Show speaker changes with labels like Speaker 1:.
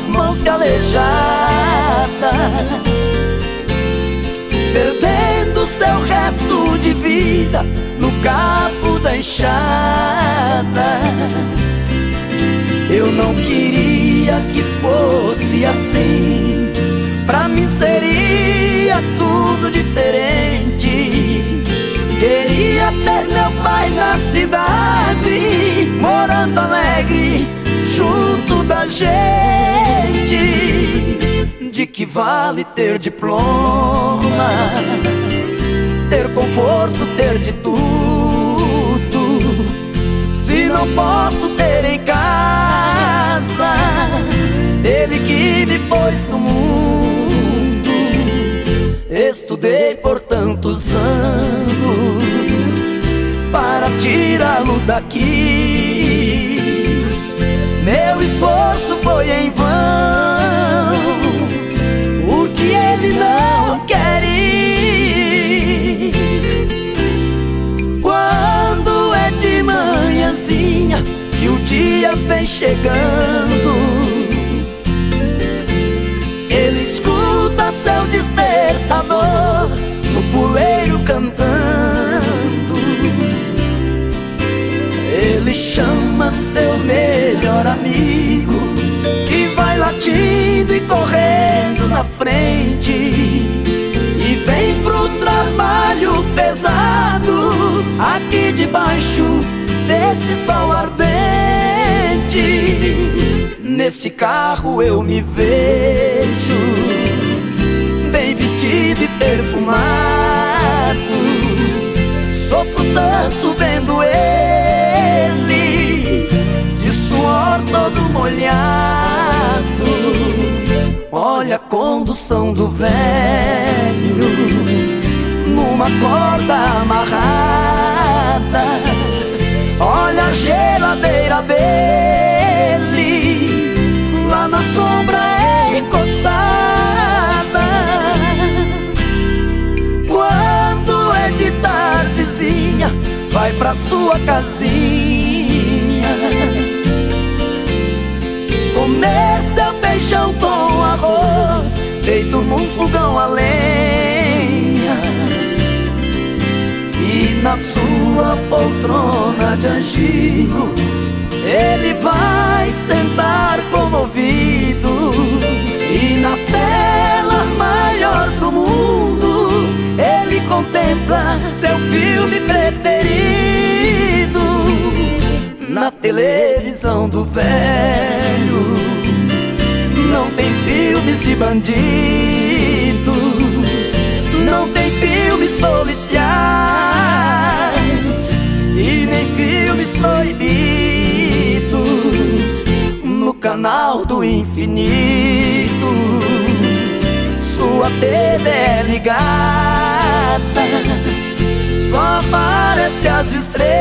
Speaker 1: as mãos calejadas, perdendo seu resto de vida no cabo da enxada. Eu não queria que fosse assim, pra mim seria tudo diferente. Queria ter meu pai na cidade, morando alegre junto da gente. De que vale ter diploma, ter conforto, ter de tudo, se não posso ter em casa ele que me pôs no mundo? Estudei por tantos anos para tirá-lo daqui. Meu esforço foi em vão, porque ele não quer ir. Quando é de manhãzinha que o dia vem chegando, ele escuta seu despertador no puleiro cantando. Ele chama seu melhor amigo, que vai latindo e correndo na frente, e vem pro trabalho pesado aqui debaixo desse sol ardente. Nesse carro eu me vejo bem vestido e perfumado. Sofro tanto vendo ele de suor todo molhado. Olha a condução do velho numa corda amarrada. Olha a geladeira dele lá na sombra encostada. Quando é de tardezinha, vai pra sua casinha comer seu feijão com arroz, feito num fogão a lenha. E na sua poltrona de angico ele vai sentar comovido, e na tela maior do mundo ele contempla seu filme preferido. Na televisão do velho não tem filmes de bandidos, não tem filmes policiais e nem filmes proibidos. No canal do infinito sua TV é ligada, só aparece as estrelas